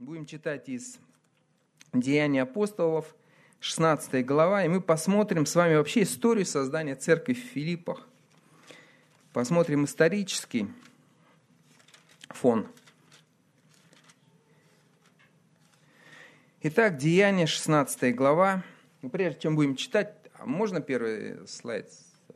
Будем читать из Деяний апостолов, 16 глава, и мы посмотрим с вами вообще историю создания церкви в Филиппах. Посмотрим исторический фон. Итак, Деяния, 16 глава. И прежде чем будем читать, можно первый слайд?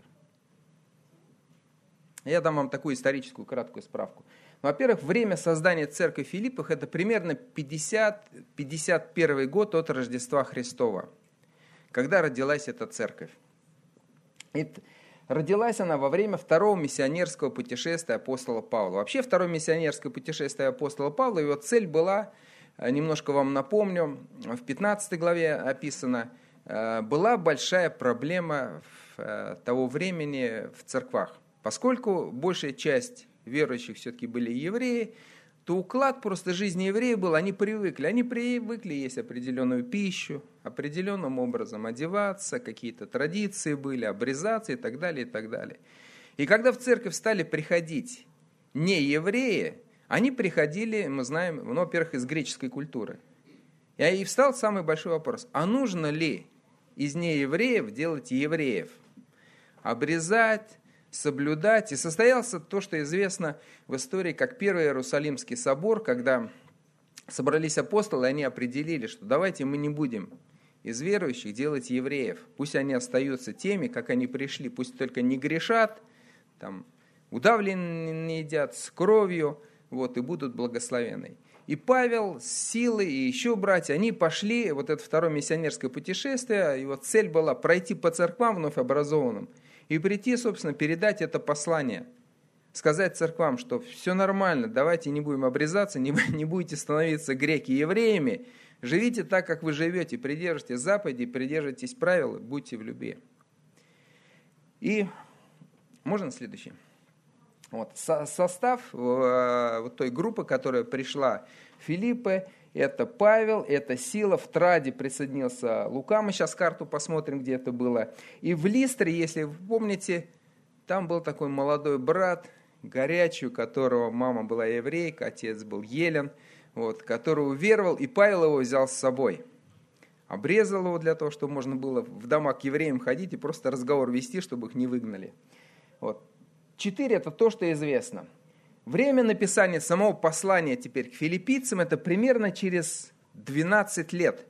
Я дам вам такую историческую краткую справку. Во-первых, время создания церкви в Филиппах – это примерно 50-51 год от Рождества Христова, когда родилась эта церковь. И родилась она во время второго миссионерского путешествия апостола Павла. Вообще, второе миссионерское путешествие апостола Павла, его цель была, немножко вам напомню, в 15 главе описано, была большая проблема того времени в церквах. Поскольку большая часть верующих все-таки были евреи, то уклад просто жизни евреев был, они привыкли есть определенную пищу, определенным образом одеваться, какие-то традиции были, обрезаться и так далее, и так далее. И когда в церковь стали приходить не евреи, они приходили, мы знаем, во-первых, из греческой культуры. И встал самый большой вопрос, а нужно ли из неевреев делать евреев? Обрезать, соблюдать. И состоялся то, что известно в истории, как Первый Иерусалимский собор, когда собрались апостолы, они определили, что давайте мы не будем из верующих делать евреев. Пусть они остаются теми, как они пришли, пусть только не грешат, там, удавленные не едят, с кровью, и будут благословенны. И Павел с Силой и еще братья, они пошли, это второе миссионерское путешествие, его цель была пройти по церквам вновь образованным, и прийти, собственно, передать это послание. Сказать церквам, что все нормально, давайте не будем обрезаться, не будете становиться греки евреями. Живите так, как вы живете, придерживайтесь заповедей, придерживайтесь правил, будьте в любви. И можно следующий? Состав той группы, которая пришла в Филиппы, это Павел, это Сила, в Траде присоединился Лука, мы сейчас карту посмотрим, где это было. И в Листре, если вы помните, там был такой молодой брат, горячий, у которого мама была еврейка, отец был елен, который уверовал, и Павел его взял с собой. Обрезал его для того, чтобы можно было в дома к евреям ходить и просто разговор вести, чтобы их не выгнали. 4 это то, что известно. Время написания самого послания теперь к филиппийцам это примерно через 12 лет,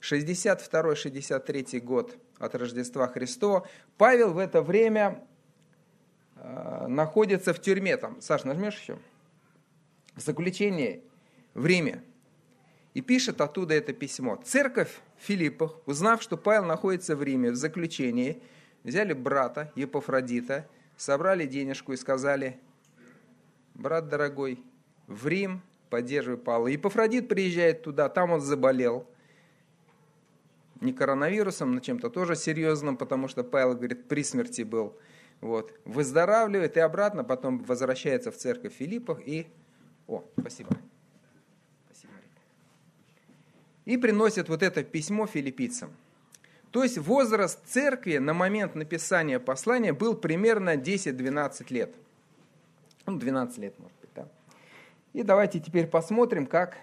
62-63 год от Рождества Христова. Павел в это время находится в тюрьме. Саш, нажмешь еще? В заключении в Риме. И пишет оттуда это письмо. Церковь в Филиппах, узнав, что Павел находится в Риме в заключении, взяли брата Епафродита, собрали денежку и сказали: брат дорогой, в Рим поддерживай Павла. Епафродит приезжает туда, там он заболел. Не коронавирусом, но чем-то тоже серьезным, потому что Павел, говорит, при смерти был. Выздоравливает и обратно, потом возвращается в церковь в Филиппах и... Спасибо. Спасибо. И приносит это письмо филиппийцам. То есть возраст церкви на момент написания послания был примерно 10-12 лет. 12 лет, может быть, да. И давайте теперь посмотрим, как...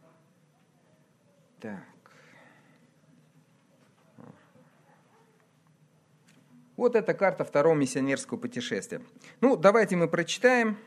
Так. Это карта второго миссионерского путешествия. Давайте мы прочитаем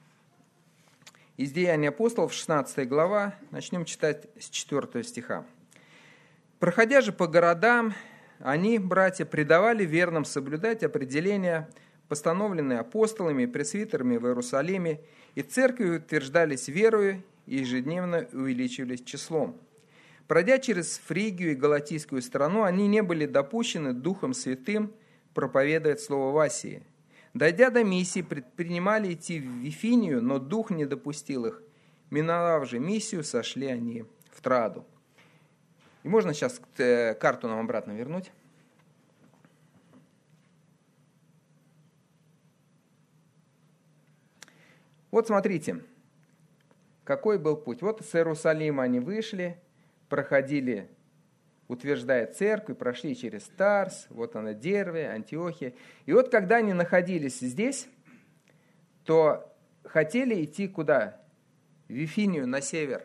из Деяний апостолов, 16 глава, начнем читать с 4 стиха. «Проходя же по городам, они, братья, предавали верным соблюдать определения, постановленные апостолами и пресвитерами в Иерусалиме, и церкви утверждались верою и ежедневно увеличивались числом. Пройдя через Фригию и Галатийскую страну, они не были допущены Духом Святым проповедовать слово в Асии. Дойдя до Миссии, предпринимали идти в Вифинию, но Дух не допустил их. Миновав же Миссию, сошли они в Траду». И можно сейчас карту нам обратно вернуть? Смотрите, какой был путь. С Иерусалима они вышли, проходили, утверждая церковь, прошли через Тарс, она Дерве, Антиохия. И когда они находились здесь, то хотели идти куда? В Вифинию на север,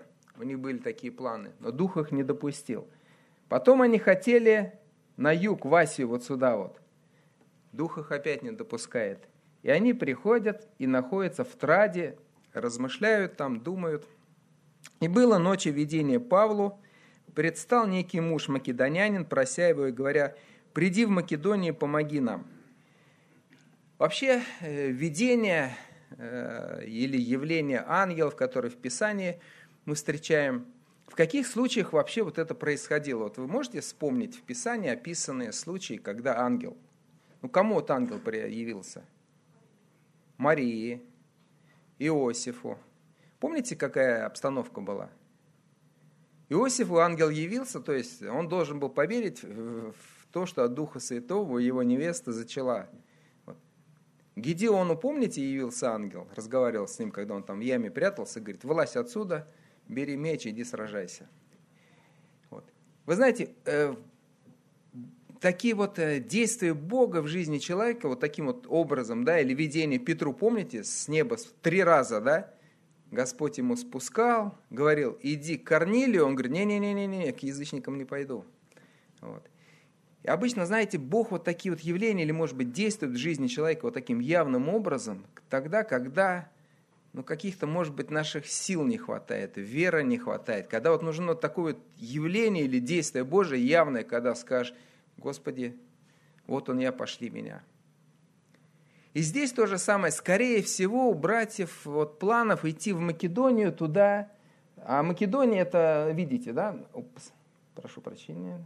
У них были такие планы, но Дух их не допустил. Потом они хотели на юг, в Асию, вот сюда вот. Дух их опять не допускает. И они приходят и находятся в Траде, размышляют там, думают. И было ночью видение Павлу, предстал некий муж македонянин, прося его и говоря: «Приди в Македонию, помоги нам». Вообще, видение или явление ангелов, которые в Писании мы встречаем, в каких случаях вообще вот это происходило? Вот вы можете вспомнить в Писании описанные случаи, когда ангел, кому вот ангел явился? Марии, Иосифу. Помните, какая обстановка была? Иосифу ангел явился, то есть он должен был поверить в то, что от Духа Святого его невеста зачала. Вот. Гедеону, помните, явился ангел, разговаривал с ним, когда он там в яме прятался, говорит: «Вылазь отсюда, бери меч, иди сражайся». Вот. Вы знаете, такие вот действия Бога в жизни человека, вот таким вот образом, да, или видение Петру, помните, с неба 3 раза, да, Господь ему спускал, говорил: «Иди к Корнилию», он говорит: «Не-не-не, к язычникам не пойду». Вот. И обычно, знаете, Бог вот такие вот явления, или, может быть, действует в жизни человека вот таким явным образом, тогда, когда, каких-то, может быть, наших сил не хватает, веры не хватает, когда вот нужно вот такое вот явление или действие Божие явное, когда скажешь: «Господи, вот он я, пошли меня». И здесь то же самое. Скорее всего, у братьев вот планов идти в Македонию туда. А Македония это, видите, да? Прошу прощения.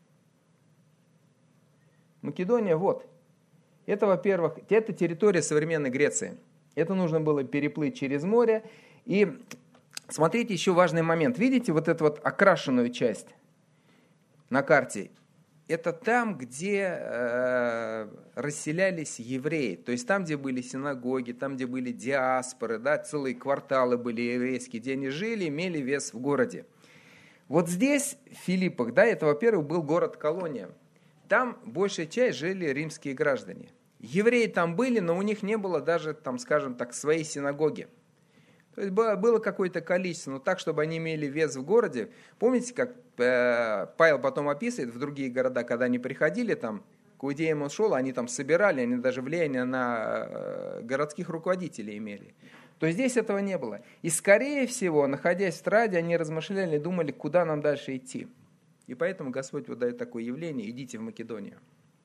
Македония, вот. Это, во-первых, это территория современной Греции. Это нужно было переплыть через море. И смотрите, еще важный момент. Видите вот эту вот окрашенную часть на карте? Это там, где расселялись евреи, то есть там, где были синагоги, там, где были диаспоры, да, целые кварталы были еврейские, где они жили, имели вес в городе. Вот здесь, в Филиппах, да, это, во-первых, был город-колония. Там большая часть жили римские граждане. Евреи там были, но у них не было даже, там, скажем так, своей синагоги. То есть было какое-то количество, но так, чтобы они имели вес в городе. Помните, как Павел потом описывает в другие города, когда они приходили, там, к иудеям он шел, они там собирали, они даже влияние на городских руководителей имели. То есть здесь этого не было. И, скорее всего, находясь в Траде, они размышляли, думали, куда нам дальше идти. И поэтому Господь вот дает такое явление: идите в Македонию.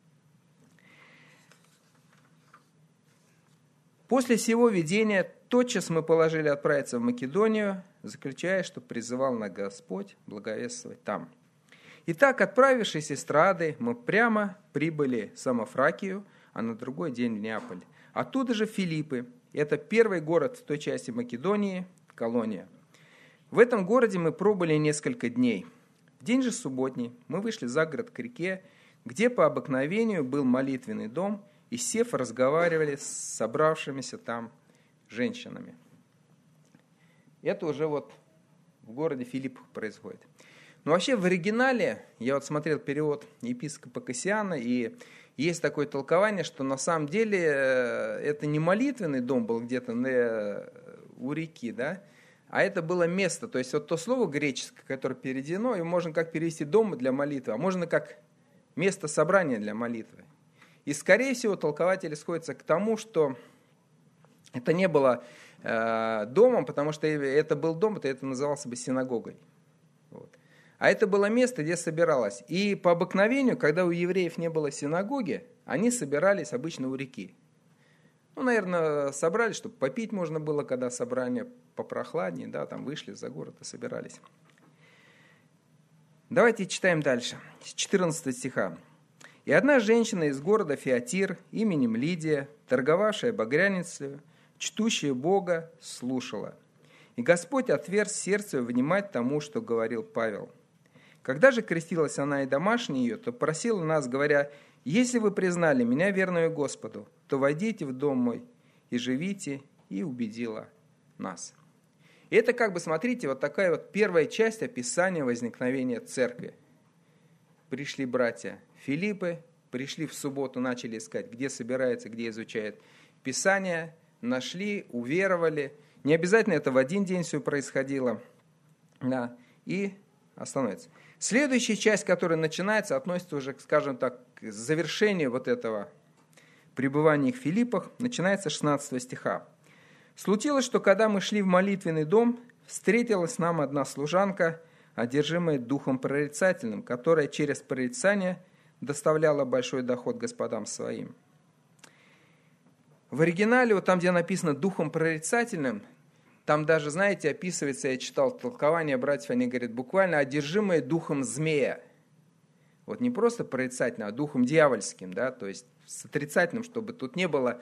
После сего видения тотчас мы положили отправиться в Македонию, заключая, что призывал нас Господь благовествовать там. Итак, отправившись из Трады, мы прямо прибыли в Самофракию, а на другой день в Неаполь. Оттуда же Филиппы. Это первый город в той части Македонии, колония. В этом городе мы пробыли несколько дней. В день же субботний мы вышли за город к реке, где по обыкновению был молитвенный дом, и, сев, разговаривали с собравшимися там женщинами. Это уже вот в городе Филиппах происходит. Но вообще в оригинале, я вот смотрел перевод епископа Кассиана, и есть такое толкование, что на самом деле это не молитвенный дом был где-то у реки, да, а это было место. То есть вот то слово греческое, которое переведено, его можно как перевести дом для молитвы, а можно как место собрания для молитвы. И, скорее всего, толкователи сходятся к тому, что это не было домом, потому что это был дом, то это назывался бы синагогой. Вот. А это было место, где собиралось. И по обыкновению, когда у евреев не было синагоги, они собирались обычно у реки. Наверное, собрались, чтобы попить можно было, когда собрание попрохладнее, да, там вышли за город и собирались. Давайте читаем дальше, с 14 стиха. «И одна женщина из города Фиатир, именем Лидия, торговавшая багряницей, чтущая Бога, слушала. И Господь отверз сердце внимать тому, что говорил Павел. Когда же крестилась она и домашние ее, то просила нас, говоря: если вы признали меня верную Господу, то войдите в дом мой и живите, и убедила нас». И это смотрите, вот такая вот первая часть описания возникновения церкви. Пришли братья Филиппы, пришли в субботу, начали искать, где собираются, где изучают Писание, нашли, уверовали. Не обязательно это в один день все происходило. Да, и остановится. Следующая часть, которая начинается, относится уже, скажем так, к завершению вот этого пребывания в Филиппах, начинается с 16 стиха. «Случилось, что когда мы шли в молитвенный дом, встретилась нам одна служанка, одержимая духом прорицательным, которая через прорицание доставляла большой доход господам своим». В оригинале, вот там, где написано «духом прорицательным», там даже, знаете, описывается, я читал толкование братьев, они говорят, буквально одержимая духом змея. Вот не просто прорицательным, а духом дьявольским, да, то есть с отрицательным, чтобы тут не было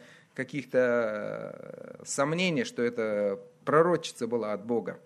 каких-то сомнений, что это пророчица была от Бога.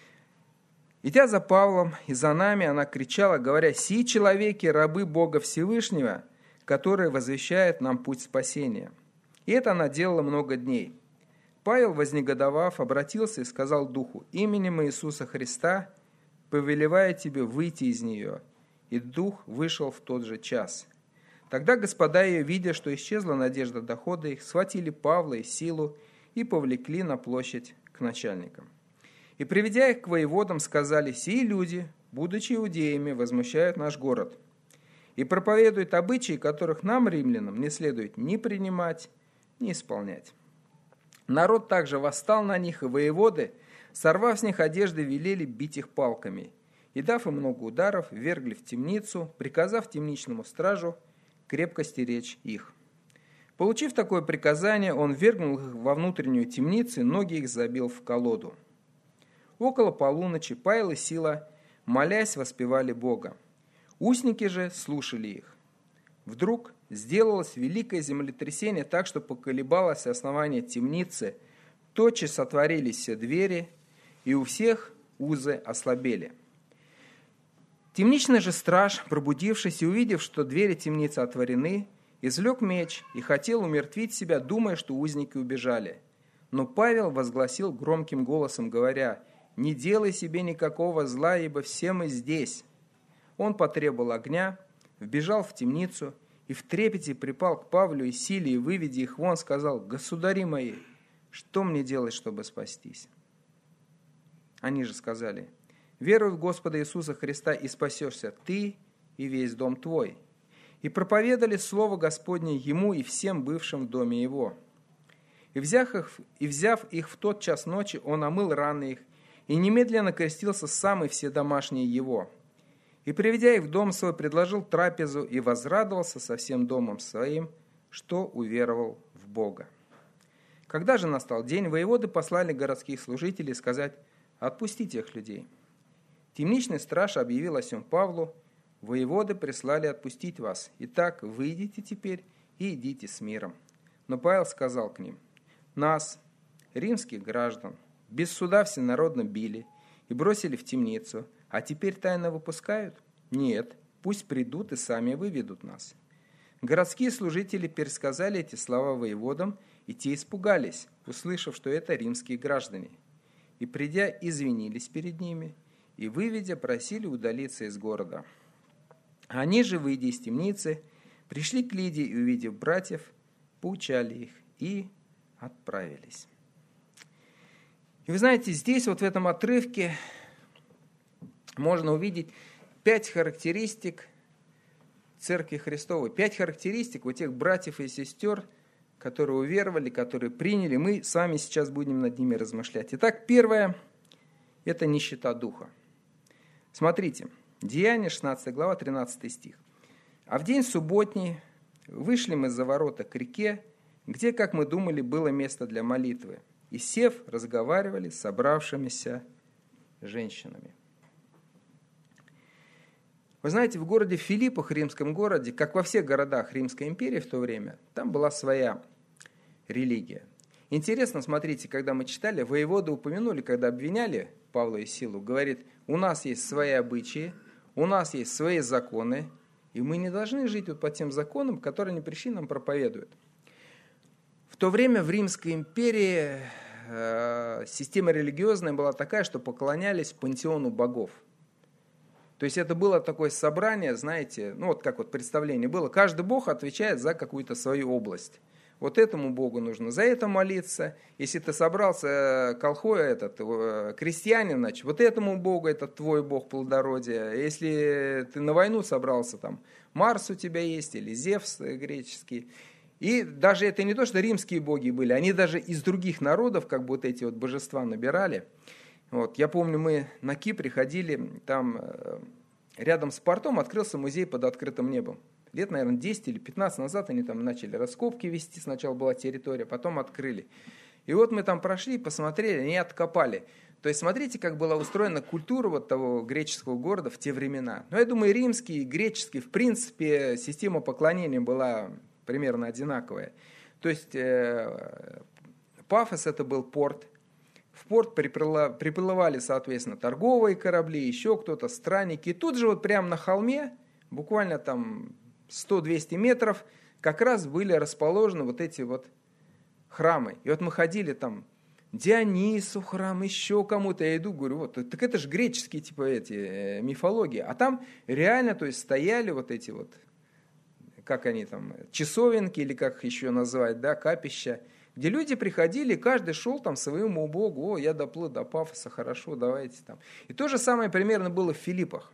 Идя за Павлом и за нами, она кричала, говоря: «Сии человеки, рабы Бога Всевышнего, которые возвещают нам путь спасения». И это она делала много дней. Павел, вознегодовав, обратился и сказал духу: «Именем Иисуса Христа повелеваю тебе выйти из нее». И дух вышел в тот же час. Тогда господа ее, видя, что исчезла надежда дохода их, схватили Павла и Силу и повлекли на площадь к начальникам. И, приведя их к воеводам, сказали: «Сии люди, будучи иудеями, возмущают наш город и проповедуют обычаи, которых нам, римлянам, не следует ни принимать, ни исполнять». Народ также восстал на них, и воеводы, сорвав с них одежды, велели бить их палками. И, дав им много ударов, ввергли в темницу, приказав темничному стражу крепко стеречь их. Получив такое приказание, он ввергнул их во внутреннюю темницу, и ноги их забил в колоду. Около полуночи Павел и Сила, молясь, воспевали Бога. Узники же слушали их. Вдруг сделалось великое землетрясение так, что поколебалось основание темницы, тотчас отворились все двери, и у всех узы ослабели. Темничный же страж, пробудившись и увидев, что двери темницы отворены, извлек меч и хотел умертвить себя, думая, что узники убежали. Но Павел возгласил громким голосом, говоря: «Не делай себе никакого зла, ибо все мы здесь». Он потребовал огня, вбежал в темницу и в трепете припал к Павлу и Силе, и, выведя их вон, сказал: «Государи мои, что мне делать, чтобы спастись?» Они же сказали: «Веруй в Господа Иисуса Христа, и спасешься ты и весь дом твой». И проповедали слово Господне ему и всем бывшим в доме его. И взяв их в тот час ночи, он омыл раны их, и немедленно крестился сам и все домашние его. И, приведя их в дом свой, предложил трапезу и возрадовался со всем домом своим, что уверовал в Бога. Когда же настал день, воеводы послали городских служителей сказать: «Отпустите их людей». Темничный страж объявил о сем Павлу: «Воеводы прислали отпустить вас. Итак, выйдите теперь и идите с миром». Но Павел сказал к ним: «Нас, римских граждан, без суда всенародно били и бросили в темницу, а теперь тайно выпускают? Нет, пусть придут и сами выведут нас». Городские служители пересказали эти слова воеводам, и те испугались, услышав, что это римские граждане. И, придя, извинились перед ними, и, выведя, просили удалиться из города. Они же, выйдя из темницы, пришли к Лидии и, увидев братьев, поучали их и отправились. И вы знаете, здесь вот в этом отрывке можно увидеть 5 характеристик Церкви Христовой, 5 характеристик у тех братьев и сестер, которые уверовали, которые приняли. Мы с вами сейчас будем над ними размышлять. Итак, первое – это нищета духа. Смотрите, Деяния, 16 глава, 13 стих. «А в день субботний вышли мы за ворота к реке, где, как мы думали, было место для молитвы, и, сев, разговаривали с собравшимися женщинами». Вы знаете, в городе Филиппах, римском городе, как во всех городах Римской империи в то время, там была своя религия. Интересно, смотрите, когда мы читали, воеводы упомянули, когда обвиняли Павла и Силу, говорит: у нас есть свои обычаи, у нас есть свои законы, и мы не должны жить вот по тем законам, которые они пришли нам проповедуют. В то время в Римской империи система религиозная была такая, что поклонялись пантеону богов. То есть это было такое собрание, знаете, ну вот как вот представление было, каждый бог отвечает за какую-то свою область. вот этому Богу нужно за это молиться. Если ты собрался крестьянин, значит, вот этому Богу, это твой Бог плодородия. Если ты на войну собрался, там Марс у тебя есть или Зевс греческий. И даже это не то, что римские боги были, они даже из других народов как бы вот эти вот божества набирали. Вот. Я помню, мы на Кипре ходили, там рядом с портом открылся музей под открытым небом. Лет, наверное, 10 или 15 назад они там начали раскопки вести. Сначала была территория, потом открыли. И вот мы там прошли, посмотрели, они откопали. То есть смотрите, как была устроена культура вот того греческого города в те времена. Но я думаю, римский и греческий, в принципе, система поклонения была примерно одинаковая. То есть Пафос это был порт. В порт приплывали, соответственно, торговые корабли, еще кто-то, странники. И тут же вот прямо на холме, буквально там 100-200 метров, как раз были расположены вот эти вот храмы. И вот мы ходили там, Дионису храм, еще кому-то. Я иду, говорю, вот, так это же греческие типа эти мифологии. А там реально, то есть стояли вот эти вот, как они там, часовенки или как их еще называют, да, капища, где люди приходили, каждый шел там своему богу, о, я доплыл до Пафоса, хорошо, давайте там. И то же самое примерно было в Филиппах.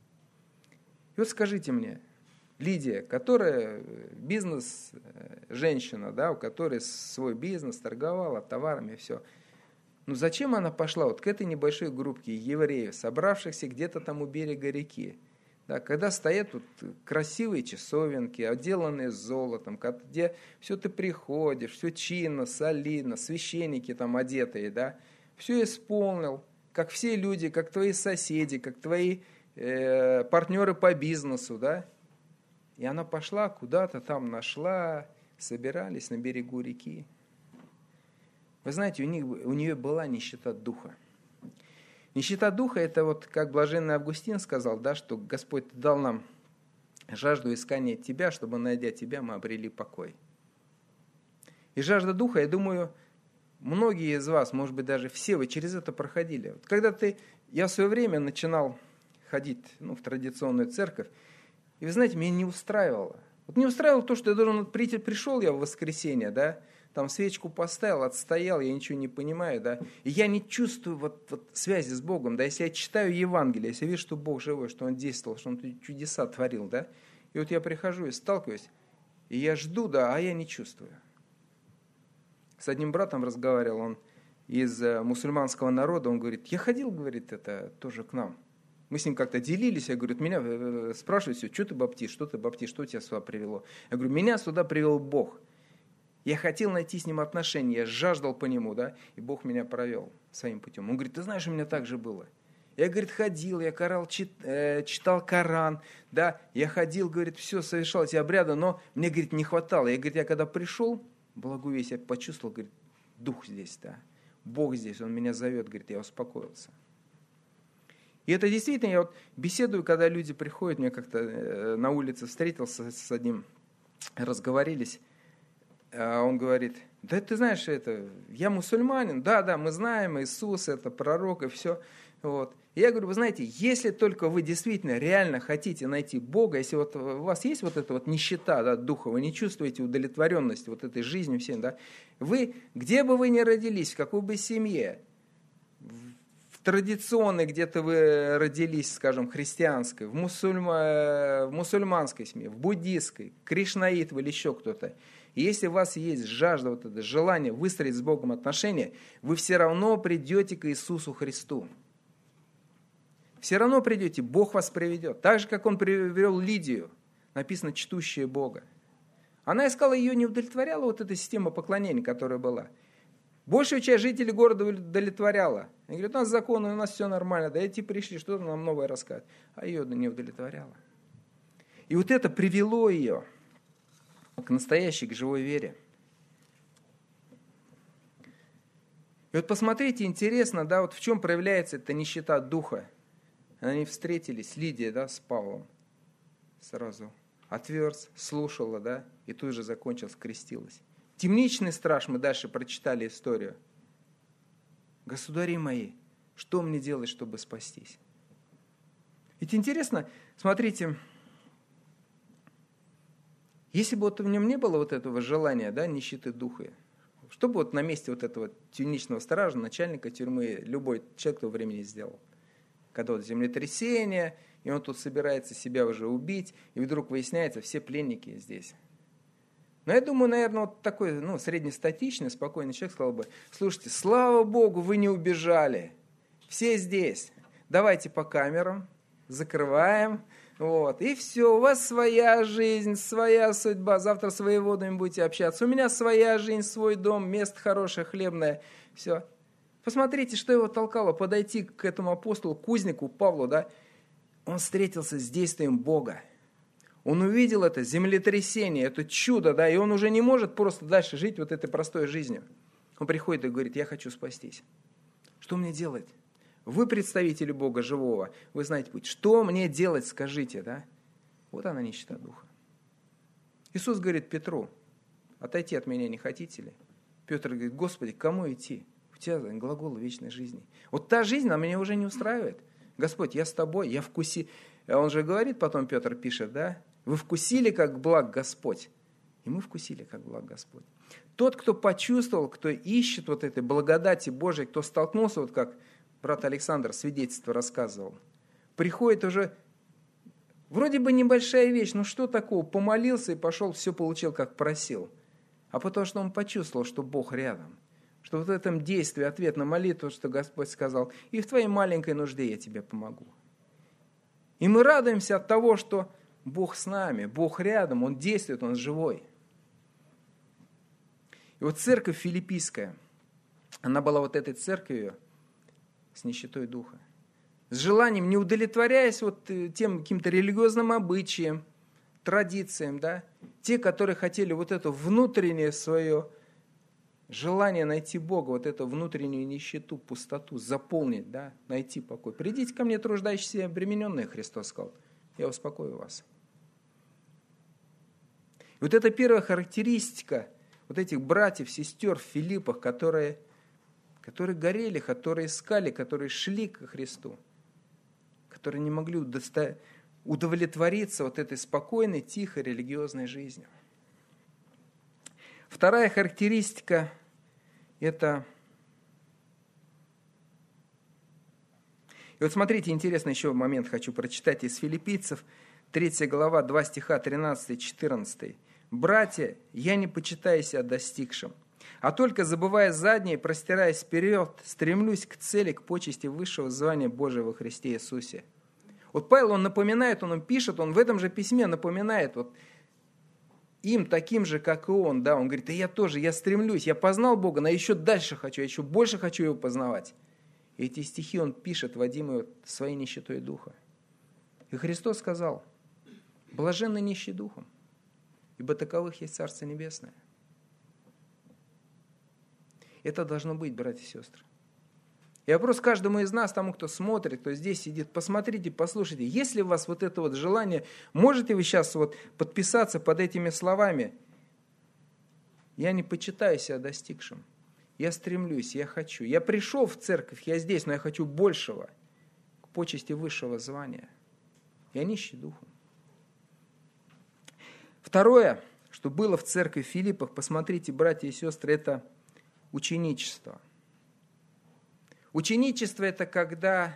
И вот скажите мне, Лидия, которая бизнес-женщина, да, у которой свой бизнес, торговала товарами, все. Ну зачем она пошла вот к этой небольшой группке евреев, собравшихся где-то там у берега реки? Да, когда стоят вот красивые часовенки, отделанные золотом, где все ты приходишь, все чинно, солидно, священники там одетые, да, все исполнил, как все люди, как твои соседи, как твои партнеры по бизнесу, да. И она пошла куда-то там, нашла, собирались на берегу реки. Вы знаете, у нее была нищета духа. Нищета духа, это вот, как блаженный Августин сказал, да, что Господь дал нам жажду искания Тебя, чтобы, найдя Тебя, мы обрели покой. И жажда духа, я думаю, многие из вас, может быть, даже все вы через это проходили. Вот когда я в свое время начинал ходить в традиционную церковь, и вы знаете, меня не устраивало. Вот не устраивало то, что я должен прийти, пришел я в воскресенье, да, там свечку поставил, отстоял, я ничего не понимаю, да, и я не чувствую вот связи с Богом, да, если я читаю Евангелие, если я вижу, что Бог живой, что Он действовал, что Он чудеса творил, да, и вот я прихожу и сталкиваюсь, и я жду, да, а я не чувствую. С одним братом разговаривал, он из мусульманского народа, он говорит, я ходил, говорит, это тоже к нам. Мы с ним как-то делились, я говорю, меня спрашивают все, что ты баптист, что тебя сюда привело? Я говорю, меня сюда привел Бог. Я хотел найти с ним отношения, я жаждал по нему, да, и Бог меня провел своим путем. Он говорит, ты знаешь, у меня так же было. Я, говорит, ходил, я читал Коран, да, я ходил, говорит, все, совершал эти обряды, но мне, говорит, не хватало. Я когда пришел, благую весть, я почувствовал, говорит, Дух здесь, да, Бог здесь, Он меня зовет, говорит, я успокоился. И это действительно, я вот беседую, когда люди приходят, мне как-то на улице встретился с одним, разговорились, он говорит, да ты знаешь, я мусульманин, да, мы знаем, Иисус это пророк и все. Вот. И я говорю, вы знаете, если только вы действительно реально хотите найти Бога, если вот у вас есть вот эта вот нищета, да, духа, вы не чувствуете удовлетворенности вот этой жизнью всем, да, вы, где бы вы ни родились, в какой бы семье, в традиционной где-то вы родились, скажем, христианской, в мусульманской семье, в буддистской, кришнаит вы или еще кто-то, и если у вас есть жажда, вот это желание выстроить с Богом отношения, вы все равно придете к Иисусу Христу. Все равно придете, Бог вас приведет. Так же, как Он привел Лидию, написано «чтущая Бога». Она искала, ее не удовлетворяла вот эта система поклонения, которая была. Большую часть жителей города удовлетворяла. Они говорят, у нас законы, у нас все нормально, да эти пришли, что-то нам новое рассказывать. А ее не удовлетворяло. И вот это привело ее к настоящей, к живой вере. И вот посмотрите, интересно, да, вот в чем проявляется эта нищета духа. Они встретились, Лидия, да, с Павлом. Сразу отверз, слушала, да, и тут же закончилась, крестилась. Темничный страж, мы дальше прочитали историю. Государи мои, что мне делать, чтобы спастись? Ведь интересно, смотрите, Если бы вот в нем не было вот этого желания, да, нищеты духа, что бы вот на месте вот этого тюничного стража, начальника тюрьмы, любой человек того времени сделал? Когда вот землетрясение, и он тут собирается себя уже убить, и вдруг выясняется, все пленники здесь. Но я думаю, наверное, вот такой среднестатичный, спокойный человек сказал бы: слушайте, слава Богу, вы не убежали, все здесь, давайте по камерам, закрываем, вот, и все, у вас своя жизнь, своя судьба, завтра с воеводами будете общаться, у меня своя жизнь, свой дом, место хорошее, хлебное, все. Посмотрите, что его толкало подойти к этому апостолу, кузнику Павлу, да? Он встретился с действием Бога. Он увидел это землетрясение, это чудо, да, и он уже не может просто дальше жить вот этой простой жизнью. Он приходит и говорит: я хочу спастись. Что мне делать? Вы представители Бога живого, вы знаете путь. Что мне делать, скажите, да? Вот она, нищета духа. Иисус говорит Петру: отойти от меня не хотите ли? Петр говорит: Господи, к кому идти? У тебя глагол вечной жизни. Вот та жизнь, она меня уже не устраивает. Господь, я с тобой, я вкуси. Он же говорит, потом Петр пишет, да? Вы вкусили, как благ Господь. И мы вкусили, как благ Господь. Тот, кто почувствовал, кто ищет вот этой благодати Божией, кто столкнулся, вот как брат Александр свидетельство рассказывал, приходит уже, вроде бы небольшая вещь, но что такого? Помолился и пошел, все получил, как просил. А потому что он почувствовал, что Бог рядом. Что вот в этом действии, ответ на молитву, что Господь сказал: и в твоей маленькой нужде я тебе помогу. И мы радуемся от того, что Бог с нами, Бог рядом, Он действует, Он живой. И вот церковь филиппийская, она была вот этой церковью с нищетой духа. С желанием, не удовлетворяясь вот тем каким-то религиозным обычаям, традициям, да, те, которые хотели вот это внутреннее свое желание найти Бога, вот эту внутреннюю нищету, пустоту заполнить, да, найти покой. Придите ко мне, труждающиеся и обремененные, Христос сказал, я успокою вас. И вот это первая характеристика вот этих братьев, сестер в Филиппах, которые горели, которые искали, которые шли ко Христу, которые не могли удовлетвориться вот этой спокойной, тихой, религиозной жизнью. Вторая характеристика – это… И вот смотрите, интересный еще момент хочу прочитать из Филиппийцев, 3 глава, 2 стиха, 13-14. «Братья, я не почитаю себя достигшим, а только, забывая заднее, простираясь вперед, стремлюсь к цели, к почести высшего звания Божия во Христе Иисусе». Вот Павел, он напоминает, он им пишет, он в этом же письме напоминает вот им таким же, как и он, да, он говорит: да я тоже, я стремлюсь, я познал Бога, но еще дальше хочу, я еще больше хочу Его познавать. И эти стихи он пишет, водимые своей нищетой духа. И Христос сказал: блаженны нищие духом, ибо таковых есть Царство Небесное. Это должно быть, братья и сестры. И вопрос каждому из нас, тому, кто смотрит, кто здесь сидит, посмотрите, послушайте, есть ли у вас вот это вот желание, можете вы сейчас вот подписаться под этими словами: я не почитаю себя достигшим, я стремлюсь, я хочу, я пришел в церковь, я здесь, но я хочу большего, к почести высшего звания. Я нищий духом. Второе, что было в церкви в Филиппах, посмотрите, братья и сестры, это ученичество. Ученичество – это когда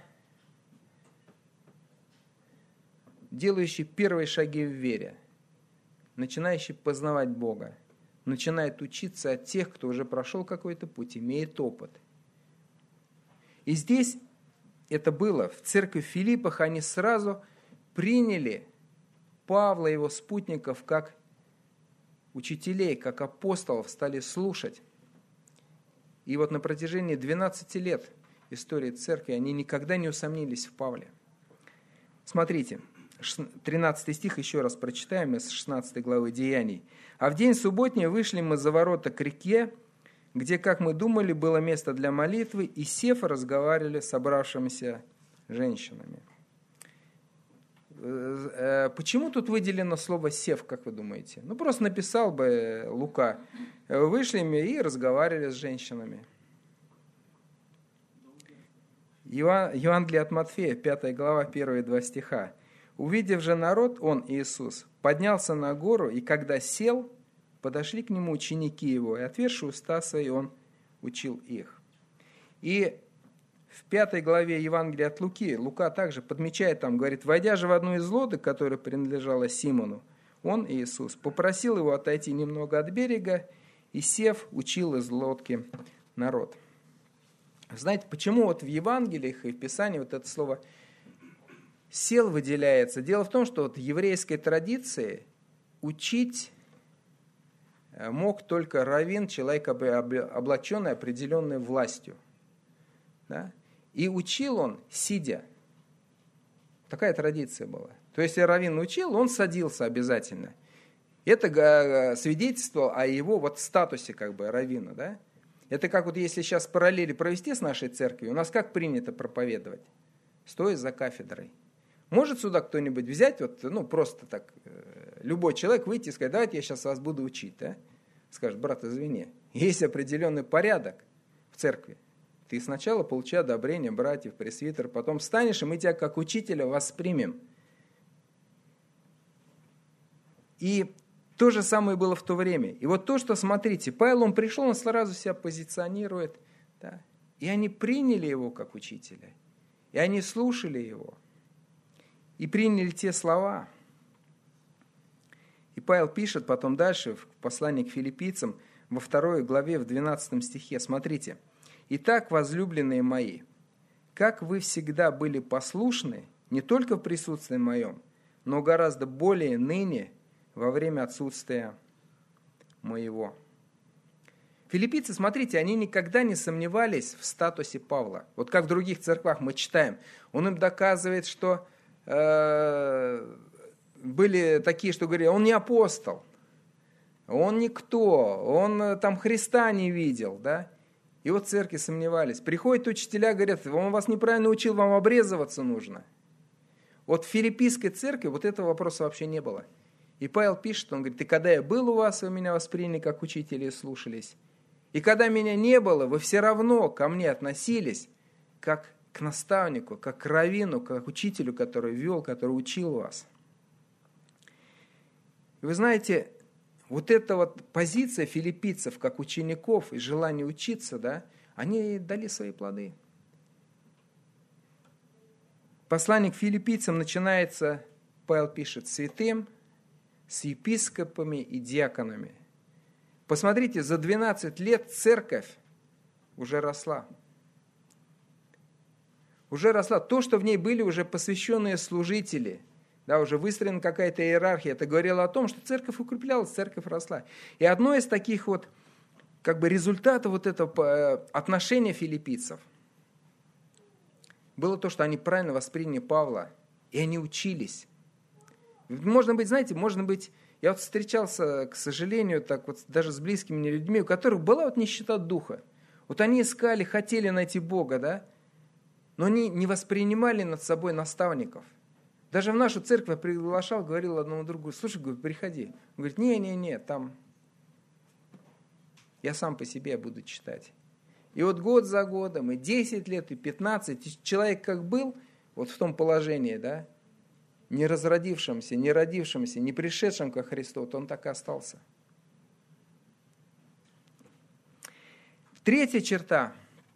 делающий первые шаги в вере, начинающий познавать Бога, начинает учиться от тех, кто уже прошел какой-то путь, имеет опыт. И здесь это было. В церкви в Филиппах они сразу приняли Павла и его спутников как учителей, как апостолов, стали слушать. И вот на протяжении 12 лет истории церкви они никогда не усомнились в Павле. Смотрите, 13 стих еще раз прочитаем из 16 главы Деяний. «А в день субботний вышли мы за ворота к реке, где, как мы думали, было место для молитвы, и сев разговаривали с собравшимися женщинами». Почему тут выделено слово «сев», как вы думаете? Ну, просто написал бы Лука: «Вышли мы и разговаривали с женщинами». Евангелие от Матфея, 5 глава, 1 и 2 стиха. Увидев же народ, он, Иисус, поднялся на гору, и когда сел, подошли к нему ученики его, и, отверши уста свои, он учил их. И в 5 главе Евангелия от Луки, Лука также подмечает там, говорит, войдя же в одну из лодок, которая принадлежала Симону, он, Иисус, попросил его отойти немного от берега, и, сев, учил из лодки народ. Знаете, почему вот в Евангелиях и в Писании вот это слово «сел» выделяется? Дело в том, что вот в еврейской традиции учить мог только раввин, человек, облаченный определенной властью. Да? И учил он, сидя. Такая традиция была. То есть, если раввин учил, он садился обязательно. Это свидетельствовало о его вот статусе как бы раввина. Да? Это как вот если сейчас параллели провести с нашей церковью, у нас как принято проповедовать? Стоя за кафедрой. Может сюда кто-нибудь взять, вот, ну просто так, любой человек выйти и сказать, давайте я сейчас вас буду учить. Да? Скажет, брат, извини, есть определенный порядок в церкви. Ты сначала получи одобрение братьев, пресвитер, потом встанешь, и мы тебя как учителя воспримем. И то же самое было в то время. И вот то, что, смотрите, Павел, он пришел, он сразу себя позиционирует. Да? И они приняли его как учителя. И они слушали его. И приняли те слова. И Павел пишет потом дальше, в послании к филиппийцам, во 2 главе, в 12 стихе. Смотрите. «Итак, возлюбленные мои, как вы всегда были послушны, не только в присутствии моем, но гораздо более ныне, во время отсутствия моего». Филиппийцы, смотрите, они никогда не сомневались в статусе Павла. Вот как в других церквах мы читаем. Он им доказывает, что были такие, что говорили, он не апостол, он никто, он там Христа не видел. Да? И вот церкви сомневались. Приходят учителя, говорят, он вас неправильно учил, вам обрезываться нужно. Вот в филиппийской церкви вот этого вопроса вообще не было. И Павел пишет, он говорит, и когда я был у вас, вы меня восприняли как учителя и слушались. И когда меня не было, вы все равно ко мне относились, как к наставнику, как к раввину, как к учителю, который вел, который учил вас. И вы знаете, вот эта вот позиция филиппийцев, как учеников и желание учиться, да, они дали свои плоды. Послание к филиппийцам начинается, Павел пишет, святым, с епископами и диаконами. Посмотрите, за 12 лет церковь уже росла. Уже росла. То, что в ней были уже посвященные служители, да, уже выстроена какая-то иерархия, это говорило о том, что церковь укреплялась, церковь росла. И одно из таких вот как бы результатов вот этого отношения филиппийцев было то, что они правильно восприняли Павла, и они учились. Можно быть, знаете, я вот встречался, к сожалению, так вот даже с близкими мне людьми, у которых была вот нищета духа. Вот они искали, хотели найти Бога, да, но они не воспринимали над собой наставников. Даже в нашу церковь я приглашал, говорил одному другу, слушай, говорю, приходи. Он говорит, не, там я сам по себе буду читать. И вот год за годом, и 10 лет, и 15, и человек как был, вот в том положении, да, не разродившимся, не родившимся, не пришедшим ко Христу, вот он так и остался. Третья черта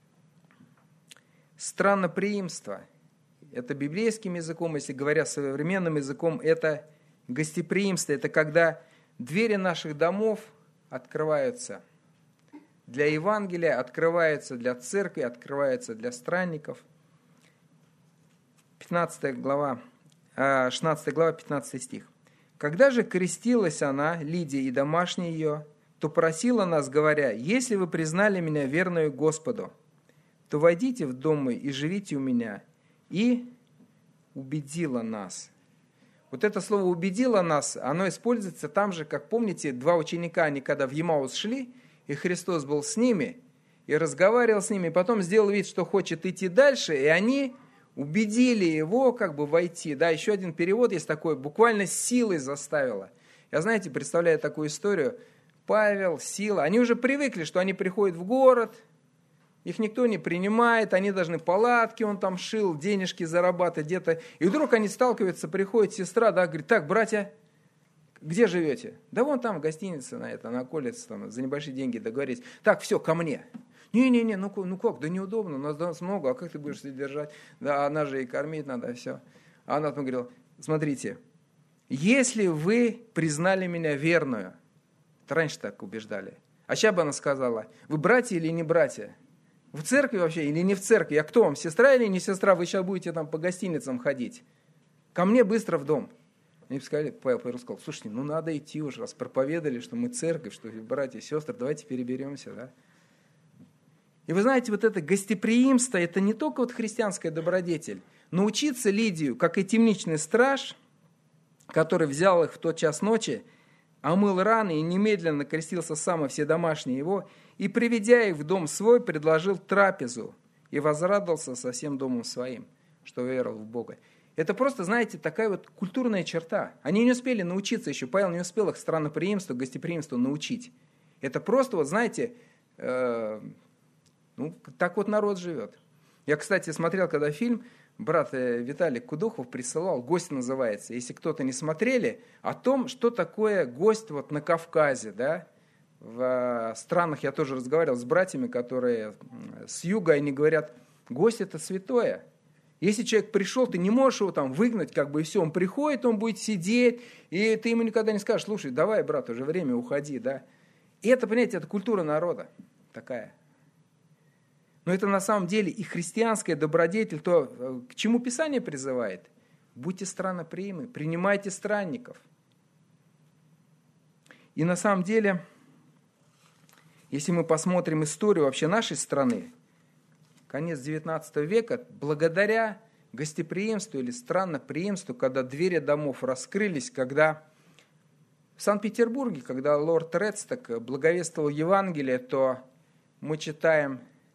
– странноприимство. Это библейским языком, если говоря современным языком, это гостеприимство. Это когда двери наших домов открываются для Евангелия, открываются для церкви, открываются для странников. 16 глава, 15 стих. «Когда же крестилась она, Лидия и домашние ее, то просила нас, говоря, если вы признали меня верную Господу, то войдите в дом мой и живите у меня». И убедила нас. Вот это слово «убедила нас», оно используется там же, как помните, два ученика, они когда в Емаус шли, и Христос был с ними, и разговаривал с ними, и потом сделал вид, что хочет идти дальше, и они убедили его как бы войти. Да, еще один перевод есть такой, буквально силой заставила. Я, знаете, представляю такую историю, Павел, Сила, они уже привыкли, что они приходят в город, Их никто не принимает, они должны палатки, он там шил, денежки зарабатывать где-то. И вдруг они сталкиваются, приходит сестра, да, говорит, так, братья, где живете? Да вон там гостиница на околице, там, за небольшие деньги договорились. Так, все, ко мне. Не-не-не, ну как, да неудобно, нас много, а как ты будешь себя держать? Да, она же и кормить надо, все. А она там говорила, смотрите, если вы признали меня верную, это раньше так убеждали, а сейчас бы она сказала, вы братья или не братья? В церкви вообще или не в церкви? Я кто вам, сестра или не сестра? Вы сейчас будете там по гостиницам ходить. Ко мне быстро в дом. Они сказали, Павел сказал, слушайте, ну надо идти уже, раз проповедали, что мы церковь, что братья и сестры, давайте переберемся, да. И вы знаете, вот это гостеприимство, это не только вот христианская добродетель. Научиться Лидию, как и темничный страж, который взял их в тот час ночи, омыл раны и немедленно крестился сам и все домашние его, и, приведя их в дом свой, предложил трапезу и возрадовался со всем домом своим, что веровал в Бога. Это просто, знаете, такая вот культурная черта. Они не успели научиться еще, Павел не успел их странноприимству, гостеприимству научить. Это просто, вот знаете, так вот народ живет. Я, кстати, смотрел, когда фильм, брат Виталий Кудухов присылал, «Гость» называется, если кто-то не смотрели, о том, что такое гость вот на Кавказе, да, в странах, я тоже разговаривал с братьями, которые с юга, они говорят, гость это святое. Если человек пришел, ты не можешь его там выгнать, как бы и все, он приходит, он будет сидеть, и ты ему никогда не скажешь, слушай, давай, брат, уже время, уходи, да. И это, понимаете, это культура народа такая. Но это на самом деле и христианская добродетель, то, к чему Писание призывает. Будьте странноприимы, принимайте странников. И на самом деле, если мы посмотрим историю вообще нашей страны, конец XIX века, благодаря гостеприимству или странноприимству, когда двери домов раскрылись, когда в Санкт-Петербурге, когда лорд Редсток благовествовал Евангелие, то мы читаем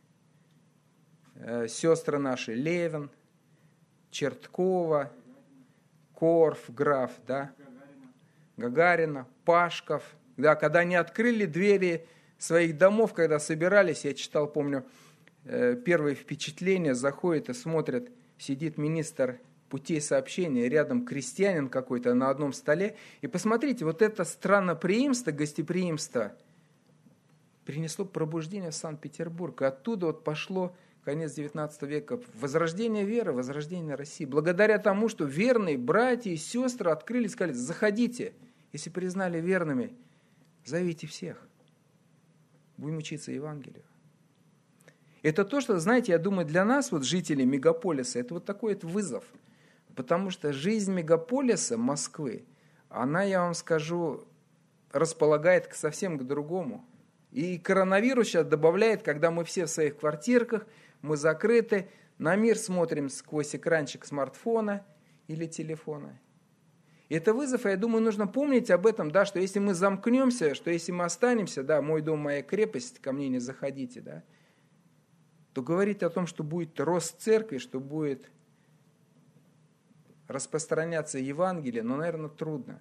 сестры наши Левин, Черткова, Корф, граф, да, Гагарина, Пашков, да, когда они открыли двери своих домов, когда собирались, я читал, помню, первые впечатления, заходит и смотрит, сидит министр путей сообщения, рядом крестьянин какой-то на одном столе, и посмотрите, вот это странноприимство, гостеприимство принесло пробуждение в Санкт-Петербург, и оттуда вот пошло конец XIX века, возрождение веры, возрождение России. Благодаря тому, что верные братья и сестры открыли, сказали, заходите, если признали верными, зовите всех. Будем учиться Евангелию. Это то, что, знаете, я думаю, для нас, вот жителей мегаполиса, это вот такой вот вызов. Потому что жизнь мегаполиса, Москвы, она, я вам скажу, располагает совсем к другому. И коронавирус сейчас добавляет, когда мы все в своих квартирках, мы закрыты, на мир смотрим сквозь экранчик смартфона или телефона. И это вызов, и я думаю, нужно помнить об этом, да, что если мы замкнемся, что если мы останемся, да, мой дом, моя крепость, ко мне не заходите, да, то говорить о том, что будет рост церкви, что будет распространяться Евангелие, но, наверное, трудно.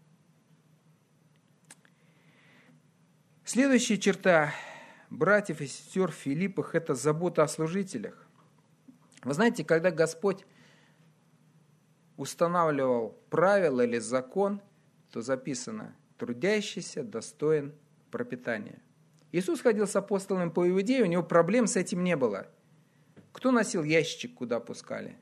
Следующая черта братьев и сестер в Филиппах – это забота о служителях. Вы знаете, когда Господь устанавливал правила или закон, то записано «трудящийся достоин пропитания». Иисус ходил с апостолами по Иудее, у него проблем с этим не было. Кто носил ящичек, куда пускали?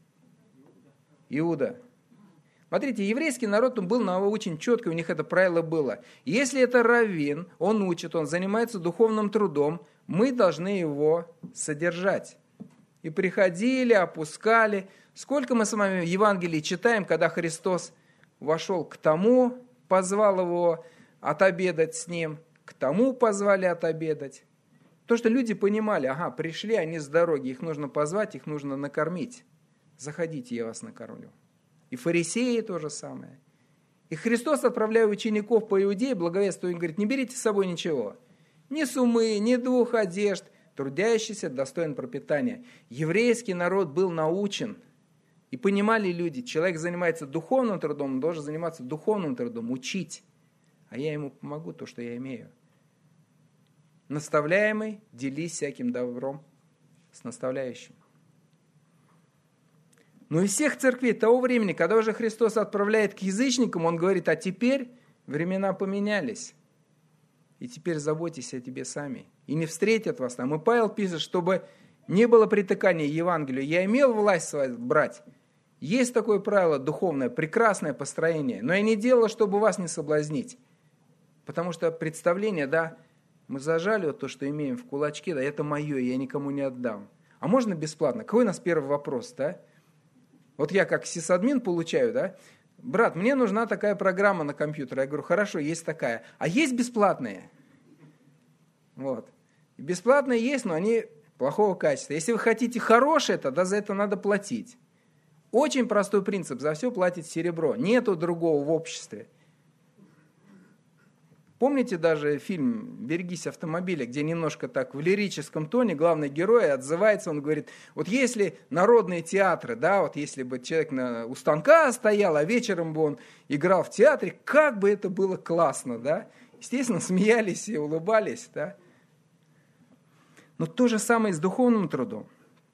Иуда. Смотрите, еврейский народ он был очень четкий, у них это правило было. Если это раввин, он учит, он занимается духовным трудом, мы должны его содержать. И приходили, опускали. Сколько мы с вами в Евангелии читаем, когда Христос вошел к тому, позвал его отобедать с ним, к тому позвали отобедать. То, что люди понимали, ага, пришли они с дороги, их нужно позвать, их нужно накормить. Заходите, я вас накормлю. И фарисеи то же самое. И Христос, отправляя учеников по Иудее, благовествуя, он говорит, не берите с собой ничего. Ни сумы, ни двух одежд. Трудящийся достоин пропитания. Еврейский народ был научен. И понимали люди, человек занимается духовным трудом, он должен заниматься духовным трудом, учить. А я ему помогу то, что я имею. Наставляемый, делись всяким добром с наставляющим. Но из всех церквей того времени, когда уже Христос отправляет к язычникам, Он говорит, а теперь времена поменялись. И теперь заботьтесь о тебе сами. И не встретят вас там. И Павел пишет, чтобы не было притыкания Евангелию. Я имел власть свою брать. Есть такое правило духовное, прекрасное построение. Но я не делал, чтобы вас не соблазнить. Потому что представление, да, мы зажали вот то, что имеем в кулачке, да, это мое, я никому не отдам. А можно бесплатно? Какой у нас первый вопрос, да? Вот я как сисадмин получаю, да? Брат, мне нужна такая программа на компьютер. Я говорю, хорошо, есть такая. А есть бесплатные? Вот. Бесплатные есть, но они плохого качества. Если вы хотите хорошее, тогда за это надо платить. Очень простой принцип. За все платит серебро. Нету другого в обществе. Помните даже фильм «Берегись автомобиля», где немножко так в лирическом тоне главный герой отзывается, он говорит, вот если народные театры, да, вот если бы человек у станка стоял, а вечером бы он играл в театре, как бы это было классно, да? Естественно, смеялись и улыбались, да? Но то же самое и с духовным трудом.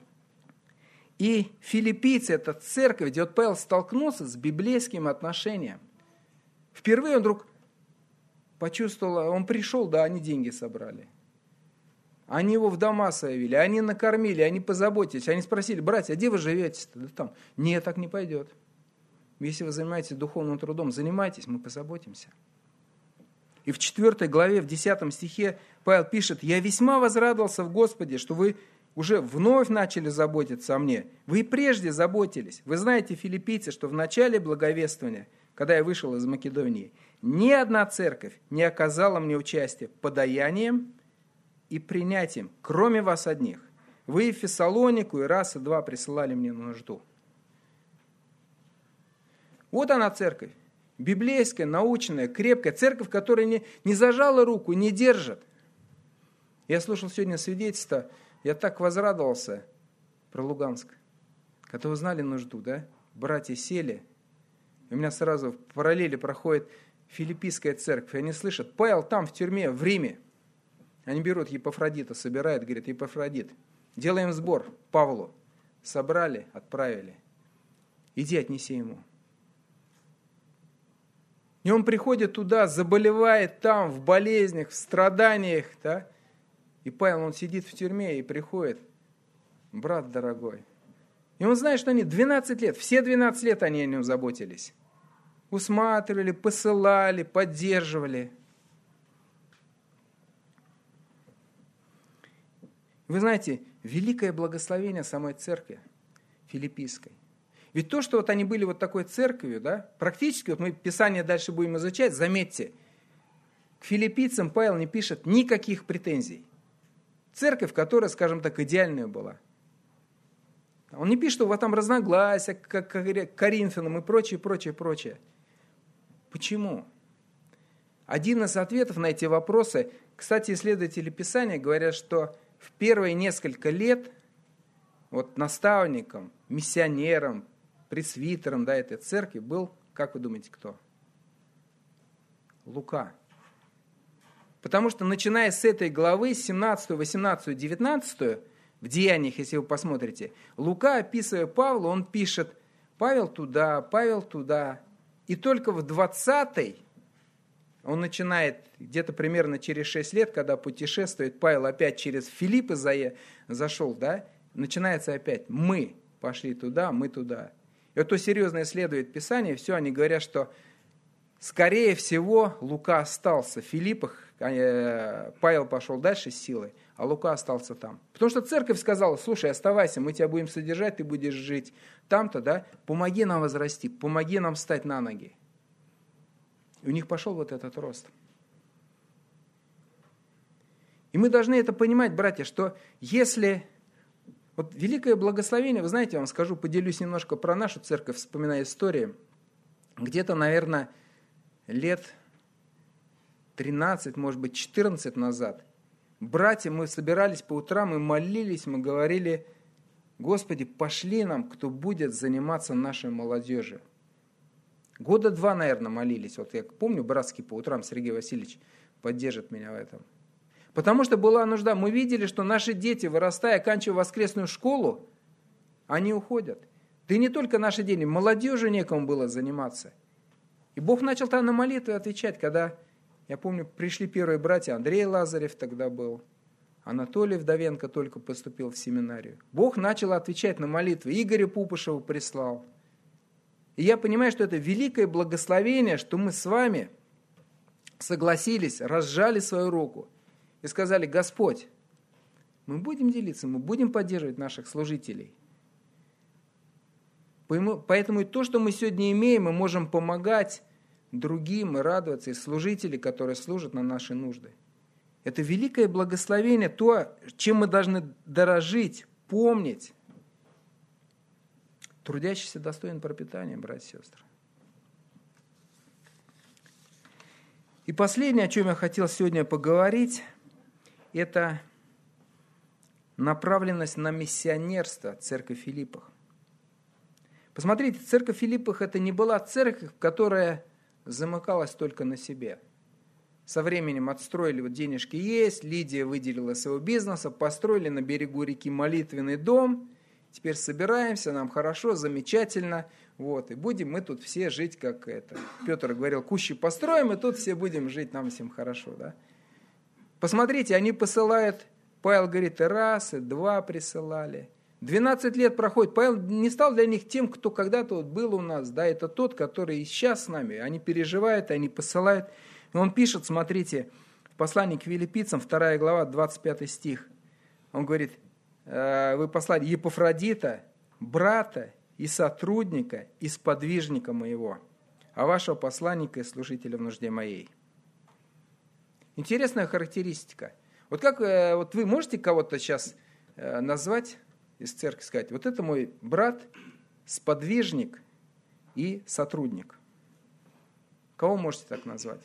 И филиппийцы, это церковь, где вот Павел столкнулся с библейским отношением. Впервые он вдруг почувствовал, он пришел, да, они деньги собрали. Они его в дома совели, они накормили, они позаботились. Они спросили, братья, а где вы живете-то? Да там. Нет, так не пойдет. Если вы занимаетесь духовным трудом, занимайтесь, мы позаботимся. И в 4 главе, в 10 стихе Павел пишет, «Я весьма возрадовался в Господе, что вы уже вновь начали заботиться о мне. Вы и прежде заботились. Вы знаете, филиппийцы, что в начале благовествования, когда я вышел из Македонии, ни одна церковь не оказала мне участия подаянием и принятием, кроме вас одних. Вы и в Фессалонику, и раз, и два присылали мне на нужду». Вот она церковь. Библейская, научная, крепкая. Церковь, которая не зажала руку, не держит. Я слушал сегодня свидетельство, я так возрадовался про Луганск. Когда узнали нужду, да? Братья сели. И у меня сразу в параллели проходит филиппийская церковь. И они слышат, Павел там в тюрьме, в Риме. Они берут Епафродита, собирают, говорят, Епафродит, делаем сбор Павлу. Собрали, отправили. Иди отнеси ему. И он приходит туда, заболевает там, в болезнях, в страданиях, да? И Павел, он сидит в тюрьме и приходит, брат дорогой. И он знает, что они 12 лет, все 12 лет они о нем заботились. Усматривали, посылали, поддерживали. Вы знаете, великое благословение самой церкви филиппийской. Ведь то, что вот они были вот такой церковью, да, практически, вот мы Писание дальше будем изучать, заметьте, к филиппийцам Павел не пишет никаких претензий. Церковь, которая, скажем так, идеальная была. Он не пишет, что вот там разногласия, как к Коринфянам и прочее, прочее, прочее. Почему? Один из ответов на эти вопросы, кстати, исследователи Писания говорят, что в первые несколько лет вот наставником, миссионером, пресвитером, да, этой церкви был, как вы думаете, кто? Лука. Потому что начиная с этой главы, 17, 18, 19, в Деяниях, если вы посмотрите, Лука, описывая Павла, он пишет, Павел туда, и только в 20 он начинает, где-то примерно через 6 лет, когда путешествует, Павел опять через Филиппы зашел, да, начинается опять, мы пошли туда, мы туда. И вот то серьезно исследует Писание, все, они говорят, что скорее всего Лука остался в Филиппах, Павел пошел дальше с силой, а Лука остался там. Потому что церковь сказала, слушай, оставайся, мы тебя будем содержать, ты будешь жить там-то, да, помоги нам возрасти, помоги нам встать на ноги. И у них пошел вот этот рост. И мы должны это понимать, братья, что если... Вот великое благословение, вы знаете, я вам скажу, поделюсь немножко про нашу церковь, вспоминая историю. Где-то, наверное, лет 13, может быть, 14 назад, братья, мы собирались по утрам и молились, мы говорили, Господи, пошли нам, кто будет заниматься нашей молодежью. Года 2, наверное, молились. Вот я помню, братский по утрам Сергей Васильевич поддержит меня в этом. Потому что была нужда. Мы видели, что наши дети, вырастая, оканчивая воскресную школу, они уходят. Да и не только наши дети, молодежи некому было заниматься. И Бог начал там на молитвы отвечать, когда, я помню, пришли первые братья, Андрей Лазарев тогда был, Анатолий Вдовенко только поступил в семинарию. Бог начал отвечать на молитвы, Игоря Пупышева прислал. И я понимаю, что это великое благословение, что мы с вами согласились, разжали свою руку и сказали: Господь, мы будем делиться, мы будем поддерживать наших служителей. Поэтому и то, что мы сегодня имеем, мы можем помогать другим и радоваться, и служителей, которые служат на наши нужды. Это великое благословение, то, чем мы должны дорожить, помнить. Трудящийся достоин пропитания, братья и сестры. И последнее, о чем я хотел сегодня поговорить, это направленность на миссионерство церкви в Филиппах. Посмотрите, церковь в Филиппах это не была церковь, которая замыкалась только на себе. Со временем отстроили, вот денежки есть, Лидия выделила своего бизнеса, построили на берегу реки молитвенный дом, теперь собираемся, нам хорошо, замечательно, вот, и будем мы тут все жить, как это. Петр говорил, кущи построим, и тут все будем жить, нам всем хорошо, да. Посмотрите, они посылают, Павел говорит, и раз, и два присылали. 12 лет проходит, Павел не стал для них тем, кто когда-то вот был у нас, да, это тот, который и сейчас с нами, они переживают, они посылают. И он пишет, смотрите, в послании к Филиппийцам, 2 глава, 25 стих, он говорит, вы послали Епафродита, брата и сотрудника, и сподвижника моего, а вашего посланника и служителя в нужде моей. Интересная характеристика. Вот как вот вы можете кого-то сейчас назвать из церкви, сказать, вот это мой брат, сподвижник и сотрудник. Кого можете так назвать?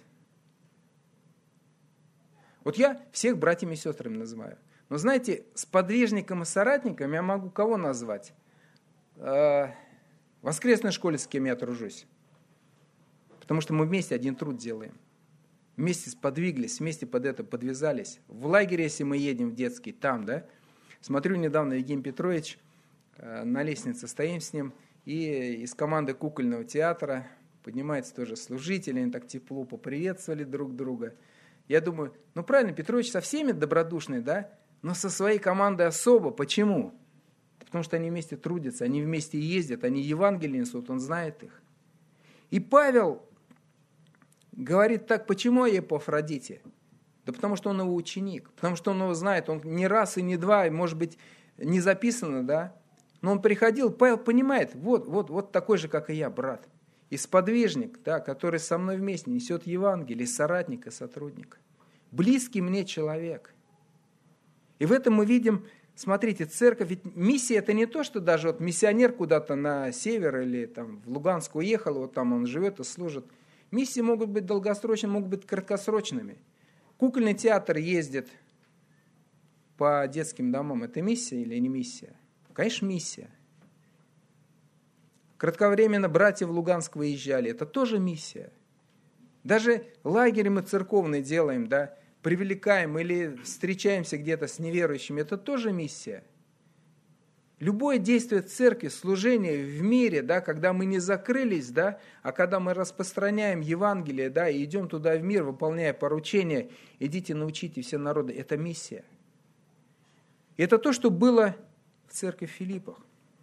Вот я всех братьями и сестрами называю. Но знаете, сподвижником и соратником я могу кого назвать? В воскресной школе, с кем я тружусь. Потому что мы вместе один труд делаем. Вместе сподвиглись, вместе под это подвязались. В лагере, если мы едем в детский, там, да? Смотрю, недавно Евгений Петрович, на лестнице стоим с ним, и из команды кукольного театра поднимается тоже служитель, они так тепло поприветствовали друг друга. Я думаю, ну правильно, Петрович со всеми добродушный, да? Но со своей командой особо. Почему? Потому что они вместе трудятся, они вместе ездят, они Евангелие несут, он знает их. И Павел говорит так, почему о Епафродите? Да потому что он его ученик, потому что он его знает, он не раз и не два, может быть, не записано, да? Но он приходил, Павел понимает, вот такой же, как и я, брат. И сподвижник, да, который со мной вместе несет Евангелие, соратник и сотрудник. Близкий мне человек. И в этом мы видим, смотрите, церковь, ведь миссия это не то, что даже вот миссионер куда-то на север или там в Луганск уехал, вот там он живет и служит. Миссии могут быть долгосрочными, могут быть краткосрочными. Кукольный театр ездит по детским домам. Это миссия или не миссия? Конечно, миссия. Кратковременно братья в Луганск выезжали. Это тоже миссия. Даже лагерь мы церковный делаем, да, привлекаем или встречаемся где-то с неверующими. Это тоже миссия. Любое действие церкви, служение в мире, да, когда мы не закрылись, да, а когда мы распространяем Евангелие, да, и идем туда в мир, выполняя поручения, идите научите все народы, это миссия. И это то, что было в церкви в Филиппах.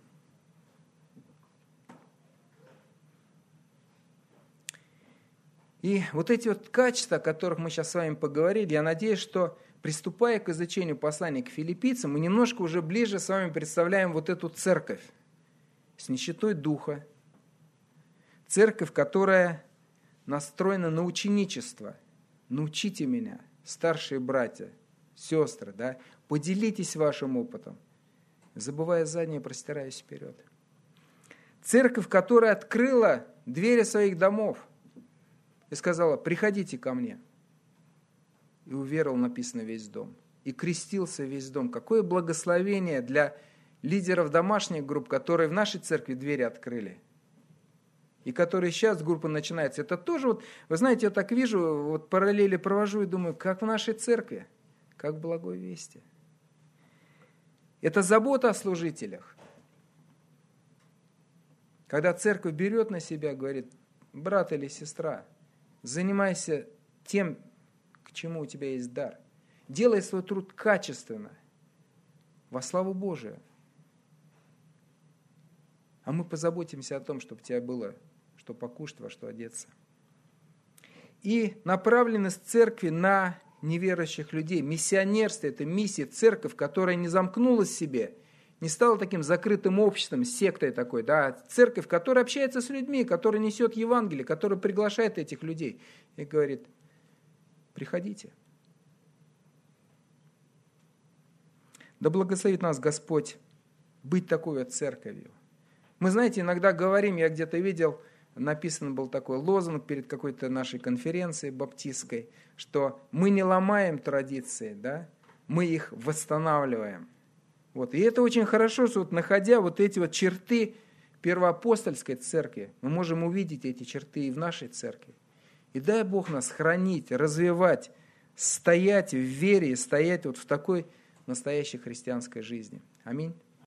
И вот эти вот качества, о которых мы сейчас с вами поговорили, я надеюсь, что приступая к изучению послания к филиппийцам, мы немножко уже ближе с вами представляем вот эту церковь с нищетой духа, церковь, которая настроена на ученичество. Научите меня, старшие братья, сестры, да, поделитесь вашим опытом. Забывая заднее, простираюсь вперед. Церковь, которая открыла двери своих домов и сказала, приходите ко мне. И уверовал, написано, весь дом. И крестился весь дом. Какое благословение для лидеров домашних групп, которые в нашей церкви двери открыли. И которые сейчас группа начинается. Это тоже, вот, вы знаете, я так вижу, вот параллели провожу и думаю, как в нашей церкви. как в благой вести. Это забота о служителях. Когда церковь берет на себя, говорит: брат или сестра, занимайся тем, к чему у тебя есть дар. Делай свой труд качественно, во славу Божию. А мы позаботимся о том, чтобы у тебя было что покушать, во что одеться. И направленность церкви на неверующих людей. Миссионерство – это миссия, церковь, которая не замкнулась в себе, не стала таким закрытым обществом, сектой такой. Да? Церковь, которая общается с людьми, которая несет Евангелие, которая приглашает этих людей и говорит: приходите. Да благословит нас Господь быть такой вот церковью. Мы, знаете, иногда говорим, я где-то видел, написан был такой лозунг перед какой-то нашей конференцией баптистской, что мы не ломаем традиции, да, мы их восстанавливаем. Вот. И это очень хорошо, что вот, находя вот эти вот черты первоапостольской церкви, мы можем увидеть эти черты и в нашей церкви. И дай Бог нас хранить, развивать, стоять в вере и стоять вот в такой настоящей христианской жизни. Аминь.